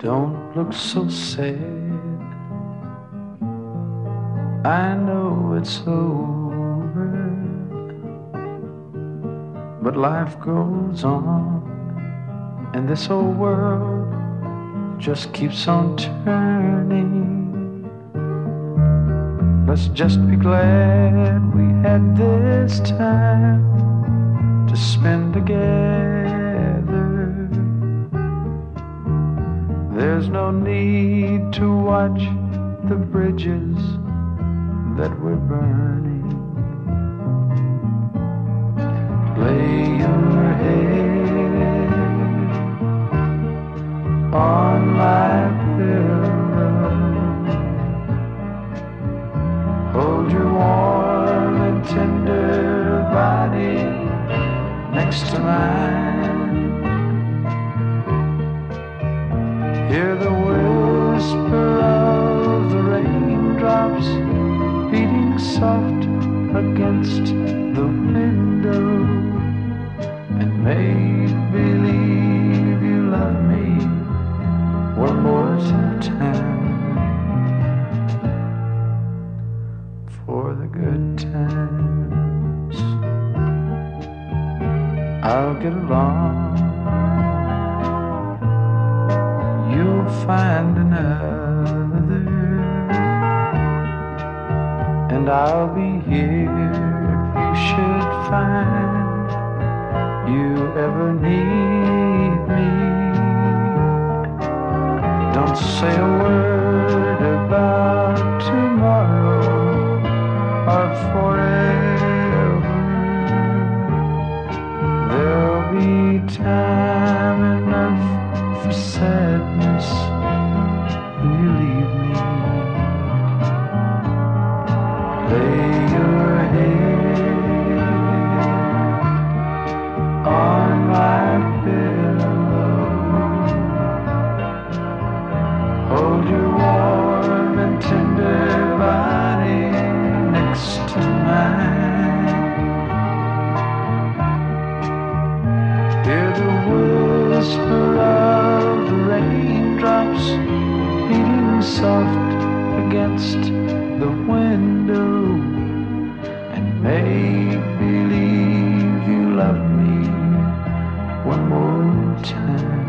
Don't look so sad. I know it's over, but life goes on, and this old world just keeps on turning. Let's just be glad we had this time to spend together. There's no need to watch the bridges that we're burning. Lay your head on my pillow. Hold your warm and tender body next to mine. Hear the whisper of the raindrops beating soft against the window, and make believe you love me one more time for the good times. I'll get along, you'll find another, and I'll be here if you should find you ever need me. Don't say a word about tomorrow or forever. There'll be time enough for sadness when you leave me. Lay your head on my pillow. Hold your warm and tender body next to mine. Hear the whisper of the raindrops beating soft against the window, and make believe you love me one more time.